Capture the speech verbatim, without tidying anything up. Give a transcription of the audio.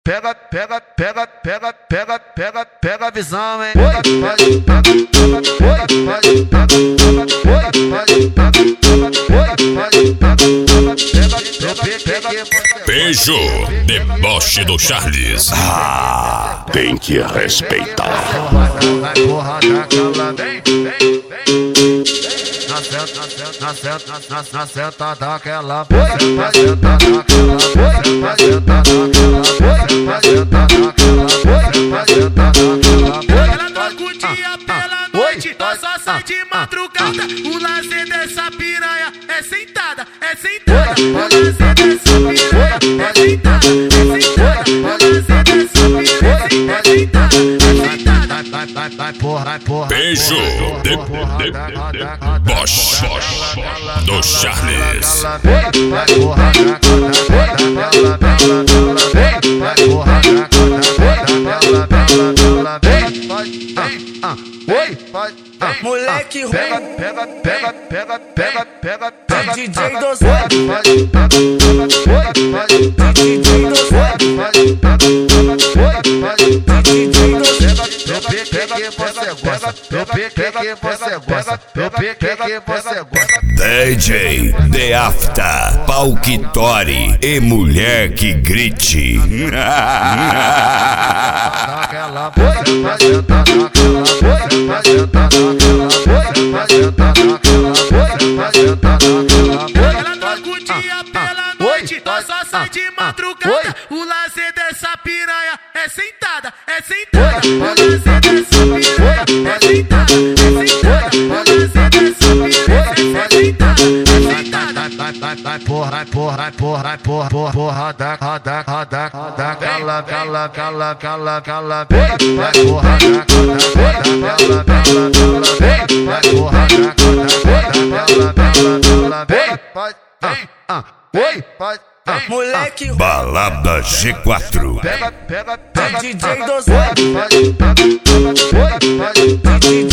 Pega, pega, pega, pega, pega, pega, pega a visão, hein? Pega, pega, pega, pega, pega, Beijo, deboche do Charles. Ah, tem que respeitar. Vai porra daquela, vem, vem, vem. Na senta, na senta, na senta, na senta daquela, na senta daquela, na senta daquela, na senta daquela. Ela não curtia pela noite, só sai de madrugada. O lazer dessa piranha é sentada, é sentada. O lazer dessa piranha é sentada, é sentada. O lazer dessa piranha é sentada, é sentada. Vai, vai, vai, porra, vai, porra. Beijo, deboche do Charles. Vai porra daquela, vai porra daquela, vem, vai, ah, oi, vai. Moleque ruim, Pega, pega, pega, pega, pega, pega, pega. D J Dosé, D J Dosé, D J Dosé. Eu peguei você gosta, eu peguei você gosta, eu peguei você gosta. D J The Afta, pau que tore e mulher que grite. Naquela, você vai sentar naquela, você vai sentar naquela, você vai sentar naquela, você vai sentar naquela. Ela não curtia pela noite, só sai de madrugada. O lazer dessa piranha é sentada, é sentada. O lazer dessa piranha é sentada, é sentada. O lazer dessa piranha é sentada, é sentada. Vai, vai, vai, porra, vai, porra, vai, porra, vai, porra, porra, porra, da, da, da, da, da, cala, cala, cala, cala, cala, vem, vai, porra, da, da, cala, cala, cala, vem, vai, porra, da, da, cala, cala, cala, vem, vai, vem, ah, oi, vai, vem, Moleque ruim, Balada G quatro. pega, pega, pega, D J Dosé, vai, vai, vai, vai, D J